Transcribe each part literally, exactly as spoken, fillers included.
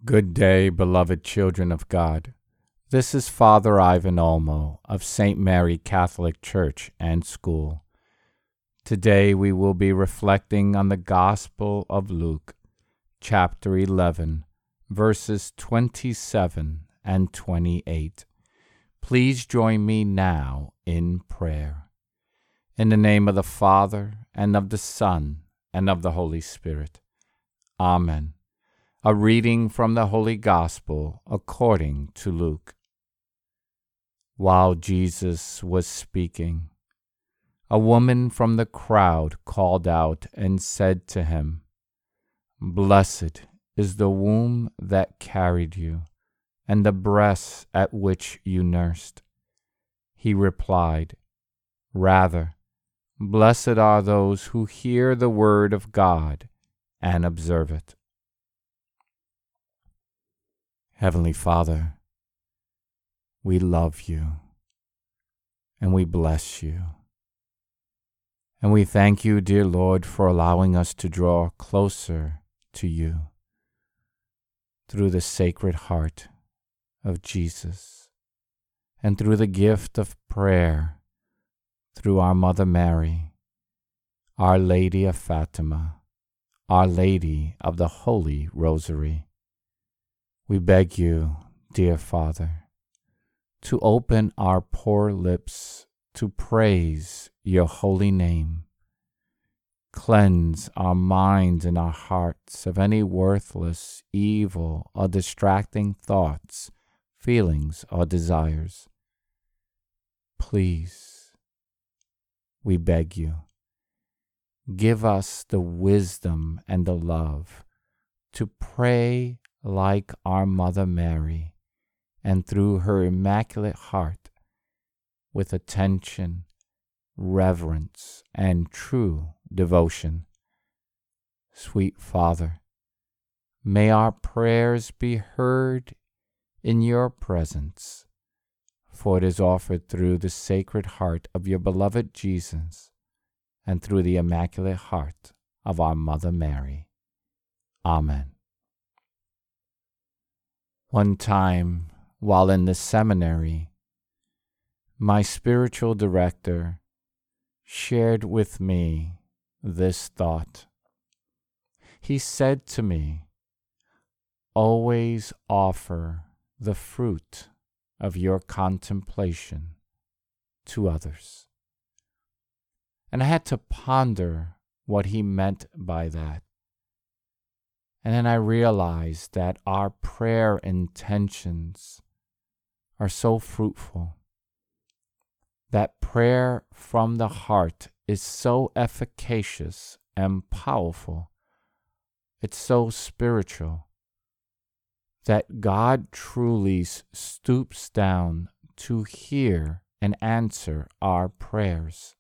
Good day, beloved children of God. This is Father Ivan Olmo of Saint Mary Catholic Church and School. Today we will be reflecting on the Gospel of Luke, chapter eleven, verses twenty-seven and twenty-eight. Please join me now in prayer. In the name of the Father, and of the Son, and of the Holy Spirit. Amen. A reading from the Holy Gospel according to Luke. While Jesus was speaking, a woman from the crowd called out and said to him, "Blessed is the womb that carried you, and the breasts at which you nursed." He replied, "Rather, blessed are those who hear the word of God and observe it." Heavenly Father, we love you and we bless you. And we thank you, dear Lord, for allowing us to draw closer to you through the Sacred Heart of Jesus and through the gift of prayer through our Mother Mary, Our Lady of Fatima, Our Lady of the Holy Rosary. We beg you, dear Father, to open our poor lips to praise your holy name. Cleanse our minds and our hearts of any worthless, evil, or distracting thoughts, feelings, or desires. Please, we beg you, give us the wisdom and the love to pray like our Mother Mary, and through her Immaculate Heart, with attention, reverence, and true devotion. Sweet Father, may our prayers be heard in your presence, for it is offered through the Sacred Heart of your beloved Jesus, and through the Immaculate Heart of our Mother Mary. Amen. One time, while in the seminary, my spiritual director shared with me this thought. He said to me, "Always offer the fruit of your contemplation to others." And I had to ponder what he meant by that. And then I realized that our prayer intentions are so fruitful, that prayer from the heart is so efficacious and powerful. It's so spiritual that God truly stoops down to hear and answer our prayers.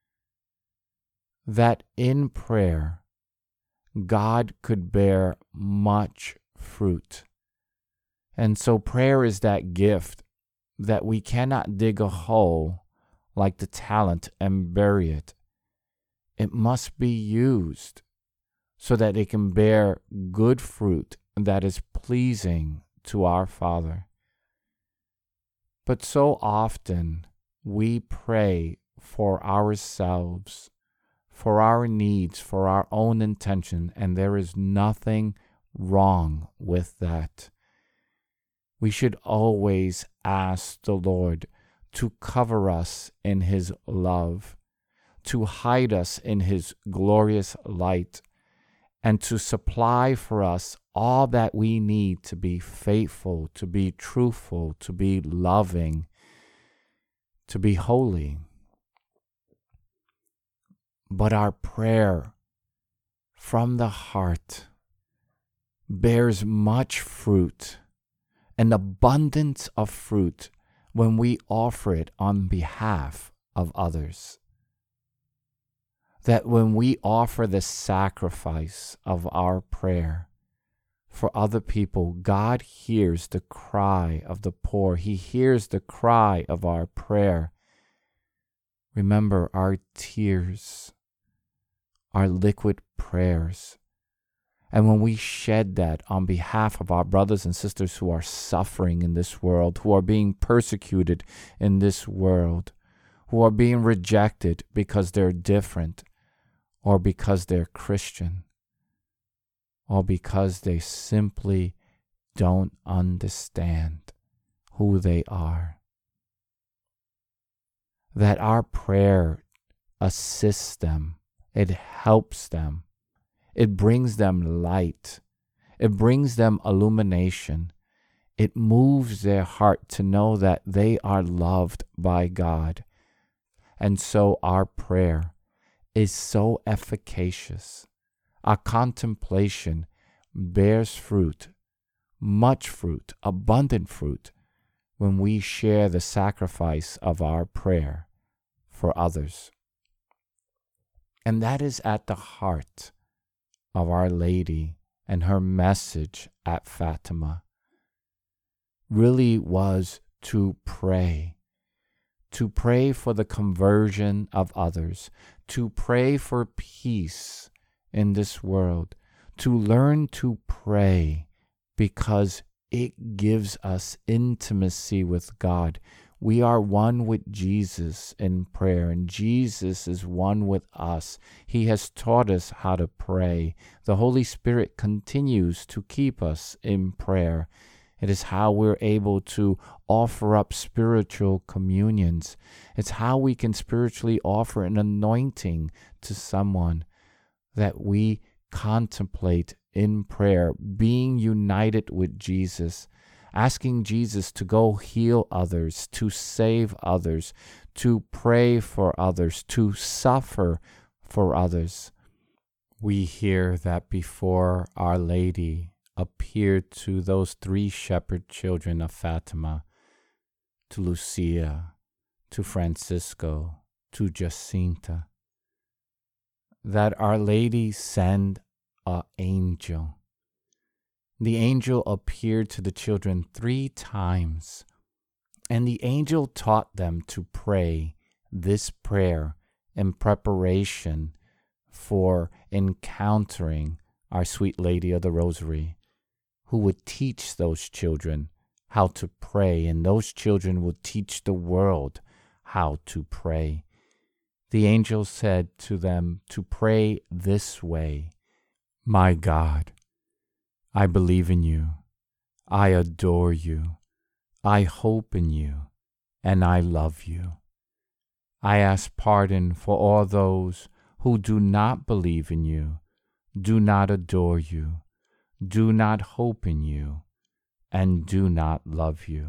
That in prayer, God could bear much fruit. And so prayer is that gift that we cannot dig a hole like the talent and bury it. It must be used so that it can bear good fruit that is pleasing to our Father. But so often we pray for ourselves, for our needs, for our own intention, and there is nothing wrong with that. We should always ask the Lord to cover us in His love, to hide us in His glorious light, and to supply for us all that we need to be faithful, to be truthful, to be loving, to be holy. But our prayer from the heart bears much fruit, an abundance of fruit, when we offer it on behalf of others. That when we offer the sacrifice of our prayer for other people, God hears the cry of the poor. He hears the cry of our prayer. Remember, our tears, our liquid prayers, And when we shed that on behalf of our brothers and sisters who are suffering in this world, who are being persecuted in this world, who are being rejected because they're different, or because they're Christian, or because they simply don't understand who they are, that our prayer assists them, it helps them, it brings them light, it brings them illumination, it moves their heart to know that they are loved by God. And so our prayer is so efficacious. Our contemplation bears fruit, much fruit, abundant fruit, when we share the sacrifice of our prayer for others. And that is at the heart of Our Lady and her message at Fatima. Really was to pray, to pray for the conversion of others, to pray for peace in this world, to learn to pray because it gives us intimacy with God. We are one with Jesus in prayer, and Jesus is one with us. He has taught us how to pray. The Holy Spirit continues to keep us in prayer. It is how we're able to offer up spiritual communions. It's how we can spiritually offer an anointing to someone, that we contemplate in prayer, being united with Jesus, asking Jesus to go heal others, to save others, to pray for others, to suffer for others. We hear that before Our Lady appeared to those three shepherd children of Fatima, to Lucia, to Francisco, to Jacinta, that Our Lady sent an angel. The angel appeared to the children three times, and the angel taught them to pray this prayer in preparation for encountering our Sweet Lady of the Rosary, who would teach those children how to pray, and those children would teach the world how to pray. The angel said to them to pray this way: My God, I believe in you, I adore you, I hope in you, and I love you. I ask pardon for all those who do not believe in you, do not adore you, do not hope in you, and do not love you.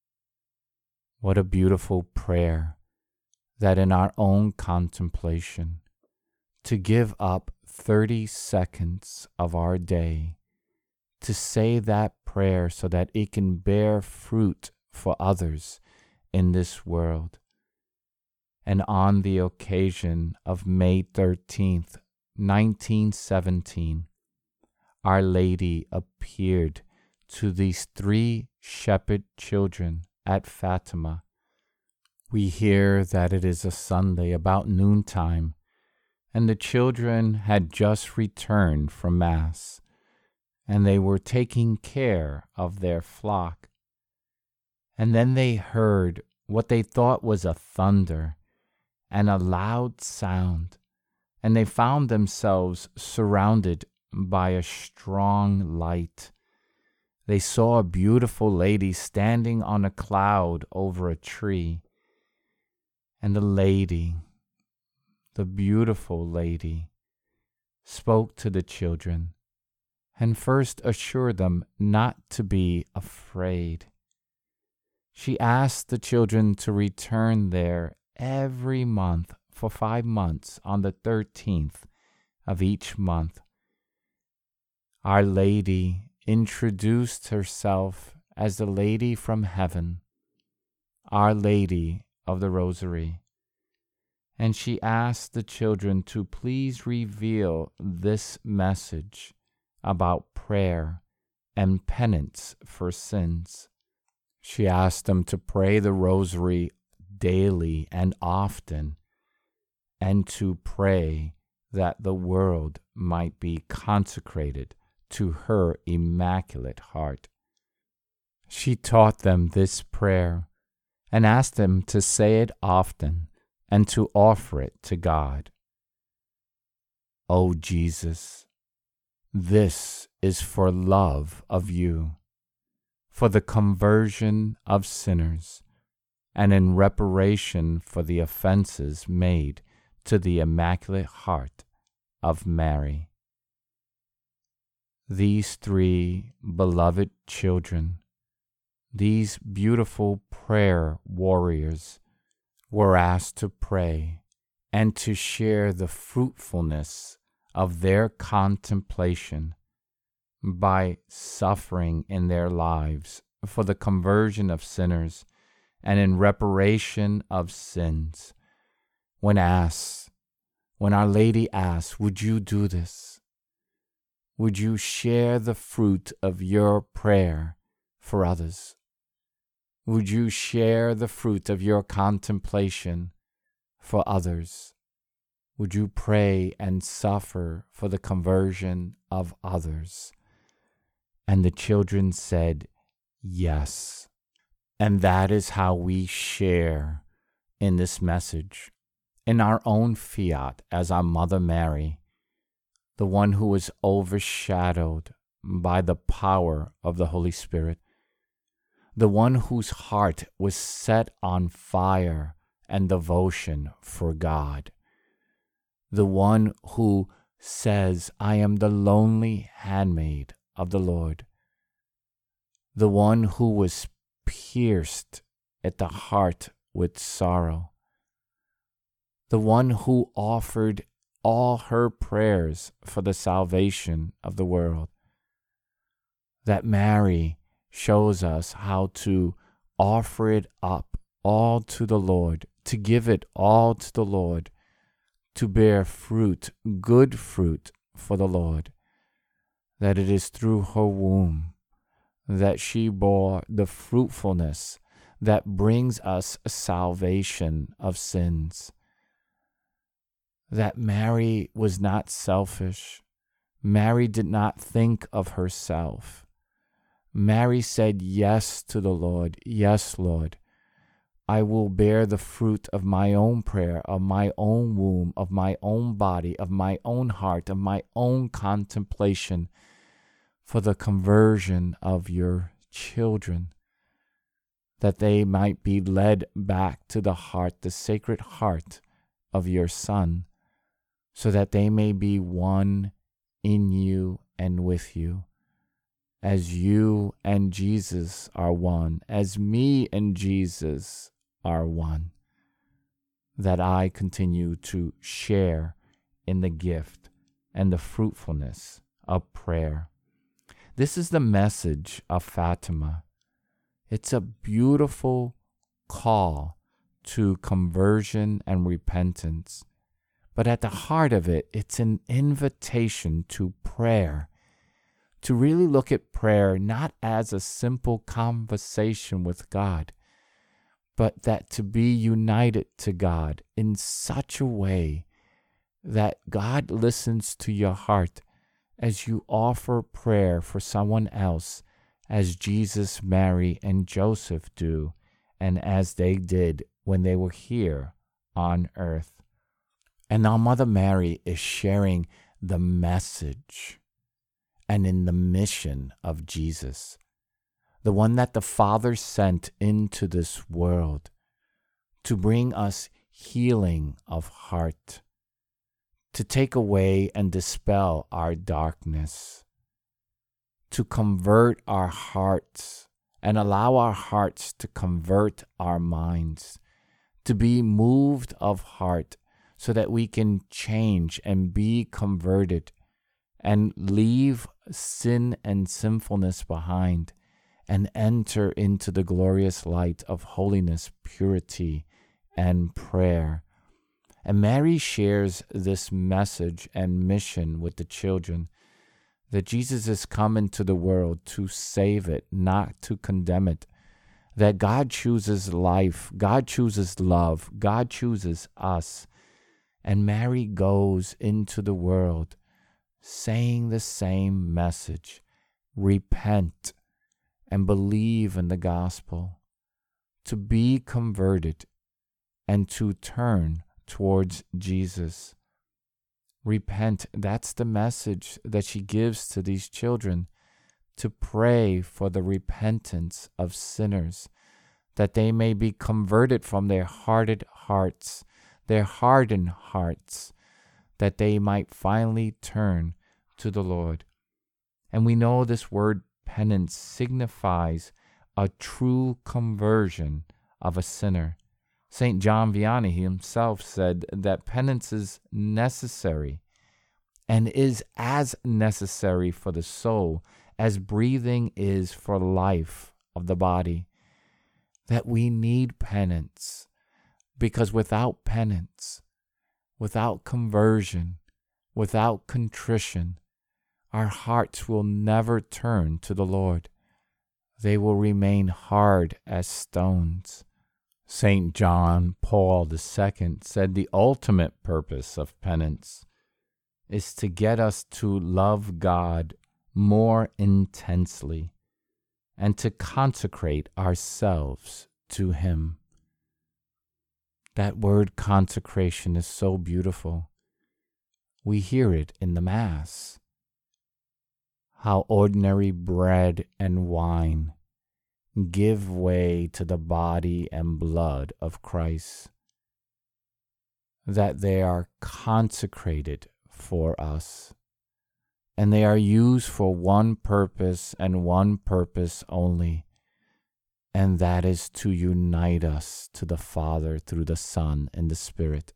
What a beautiful prayer, that in our own contemplation, to give up thirty seconds of our day to say that prayer so that it can bear fruit for others in this world. And on the occasion of May thirteenth, nineteen seventeen, Our Lady appeared to these three shepherd children at Fatima. We hear that it is a Sunday about noontime, and the children had just returned from Mass, and they were taking care of their flock. And then they heard what they thought was a thunder and a loud sound, and they found themselves surrounded by a strong light. They saw a beautiful lady standing on a cloud over a tree, and the lady, the beautiful lady, spoke to the children and first assured them not to be afraid. She asked the children to return there every month for five months on the thirteenth of each month. Our Lady introduced herself as the Lady from Heaven, Our Lady of the Rosary, and she asked the children to please reveal this message about prayer and penance for sins. She asked them to pray the Rosary daily and often, and to pray that the world might be consecrated to her immaculate heart. She taught them this prayer and asked them to say it often and to offer it to God. O Jesus, this is for love of you, for the conversion of sinners, and in reparation for the offenses made to the Immaculate Heart of Mary. These three beloved children, these beautiful prayer warriors, were asked to pray and to share the fruitfulness of their contemplation by suffering in their lives for the conversion of sinners and in reparation of sins. When asked, when Our Lady asked, would you do this? Would you share the fruit of your prayer for others? Would you share the fruit of your contemplation for others? Would you pray and suffer for the conversion of others? And the children said, yes. And that is how we share in this message, in our own fiat as our Mother Mary, the one who was overshadowed by the power of the Holy Spirit, the one whose heart was set on fire and devotion for God, the one who says, I am the lonely handmaid of the Lord, the one who was pierced at the heart with sorrow, the one who offered all her prayers for the salvation of the world. That Mary shows us how to offer it up all to the Lord, to give it all to the Lord, to bear fruit, good fruit for the Lord, that it is through her womb that she bore the fruitfulness that brings us salvation of sins. That Mary was not selfish. Mary did not think of herself. Mary said yes to the Lord. Yes, Lord, I will bear the fruit of my own prayer, of my own womb, of my own body, of my own heart, of my own contemplation for the conversion of your children, that they might be led back to the heart, the sacred heart of your Son, so that they may be one in you and with you, as you and Jesus are one, as me and Jesus are one, that I continue to share in the gift and the fruitfulness of prayer. This is the message of Fatima. It's a beautiful call to conversion and repentance. But at the heart of it, it's an invitation to prayer, to really look at prayer not as a simple conversation with God, but that to be united to God in such a way that God listens to your heart as you offer prayer for someone else, as Jesus, Mary, and Joseph do, and as they did when they were here on earth. And now Mother Mary is sharing the message and in the mission of Jesus, the one that the Father sent into this world to bring us healing of heart, to take away and dispel our darkness, to convert our hearts and allow our hearts to convert our minds, to be moved of heart, so that we can change and be converted and leave sin and sinfulness behind and enter into the glorious light of holiness, purity, and prayer. And Mary shares this message and mission with the children, that Jesus has come into the world to save it, not to condemn it, that God chooses life, God chooses love, God chooses us. And Mary goes into the world saying the same message: repent and believe in the gospel, to be converted and to turn towards Jesus. Repent, that's the message that she gives to these children, to pray for the repentance of sinners, that they may be converted from their hardened hearts, their hardened hearts, that they might finally turn to the Lord. And we know this word penance signifies a true conversion of a sinner. Saint John Vianney himself said that penance is necessary and is as necessary for the soul as breathing is for life of the body. That we need penance, because without penance, without conversion, without contrition, our hearts will never turn to the Lord. They will remain hard as stones. Saint John Paul the Second said the ultimate purpose of penance is to get us to love God more intensely and to consecrate ourselves to Him. That word consecration is so beautiful. We hear it in the Mass. How ordinary bread and wine give way to the body and blood of Christ, that they are consecrated for us, and they are used for one purpose and one purpose only, and that is to unite us to the Father through the Son and the Spirit.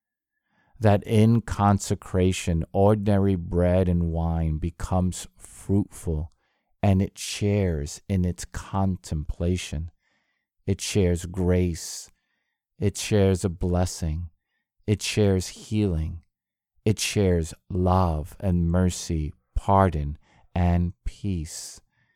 That in consecration, ordinary bread and wine becomes fruitful, and it shares in its contemplation. It shares grace. It shares a blessing. It shares healing. It shares love and mercy, pardon and peace.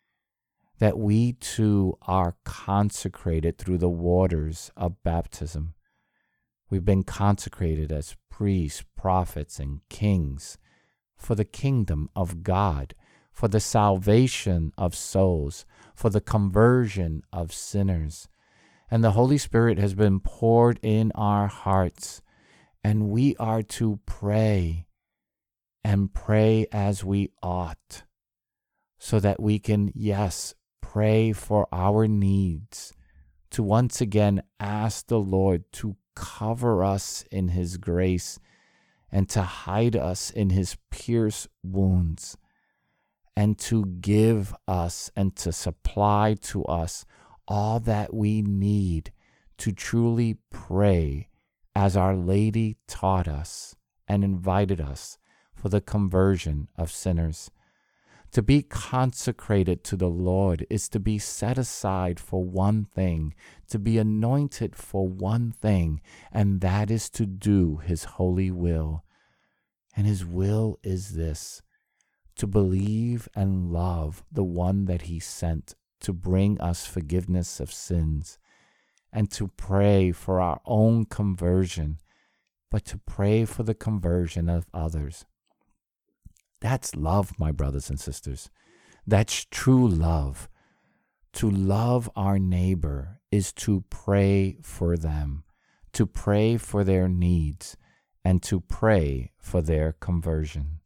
That we too are consecrated through the waters of baptism. We've been consecrated as priests, prophets, and kings for the kingdom of God, for the salvation of souls, for the conversion of sinners. And the Holy Spirit has been poured in our hearts, and we are to pray and pray as we ought, so that we can, yes, pray for our needs, to once again ask the Lord to cover us in His grace and to hide us in His pierced wounds, and to give us and to supply to us all that we need to truly pray as Our Lady taught us and invited us for the conversion of sinners. To be consecrated to the Lord is to be set aside for one thing, to be anointed for one thing, and that is to do His holy will. And His will is this: to believe and love the one that He sent to bring us forgiveness of sins, and to pray for our own conversion, but to pray for the conversion of others. That's love, my brothers and sisters. That's true love. To love our neighbor is to pray for them, to pray for their needs, and to pray for their conversion.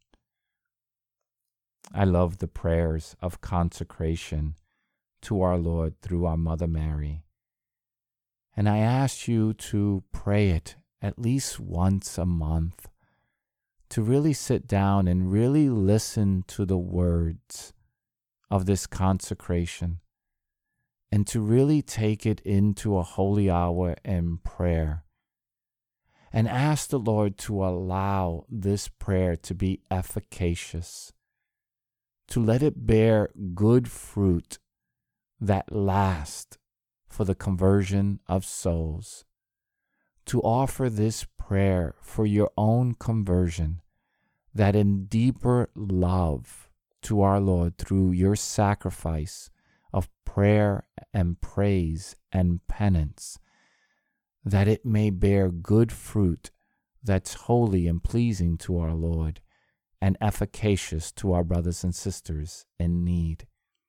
I love the prayers of consecration to our Lord through our Mother Mary. And I ask you to pray it at least once a month, to really sit down and really listen to the words of this consecration, and to really take it into a holy hour and prayer, and ask the Lord to allow this prayer to be efficacious, to let it bear good fruit that lasts for the conversion of souls, to offer this prayer for your own conversion, that in deeper love to our Lord through your sacrifice of prayer and praise and penance, that it may bear good fruit that's holy and pleasing to our Lord, and efficacious to our brothers and sisters in need.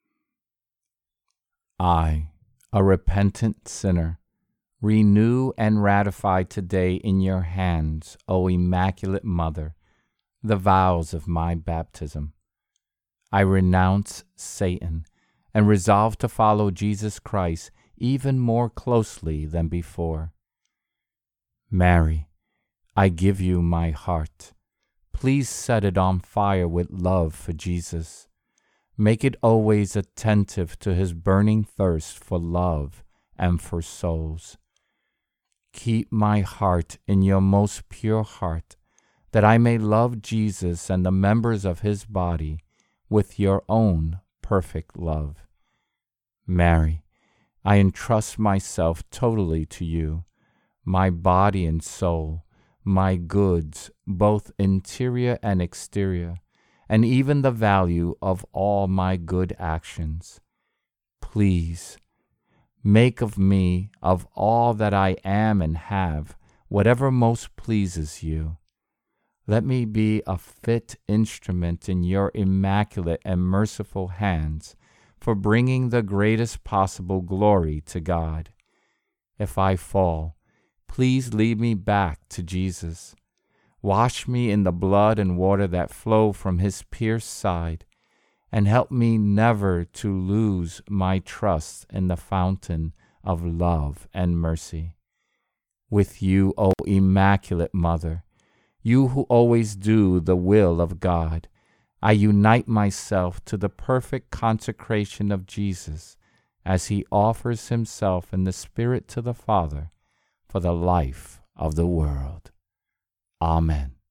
I, a repentant sinner, renew and ratify today in your hands, O Immaculate Mother, the vows of my baptism. I renounce Satan and resolve to follow Jesus Christ even more closely than before. Mary, I give you my heart. Please set it on fire with love for Jesus. Make it always attentive to his burning thirst for love and for souls. Keep my heart in your most pure heart, that I may love Jesus and the members of his body with your own perfect love. Mary, I entrust myself totally to you, my body and soul, my goods, both interior and exterior, and even the value of all my good actions. Please, make of me, of all that I am and have, whatever most pleases you. Let me be a fit instrument in your immaculate and merciful hands for bringing the greatest possible glory to God. If I fall, please lead me back to Jesus. Wash me in the blood and water that flow from his pierced side, and help me never to lose my trust in the fountain of love and mercy. With you, O Immaculate Mother, you who always do the will of God, I unite myself to the perfect consecration of Jesus as he offers himself in the Spirit to the Father for the life of the world. Amen.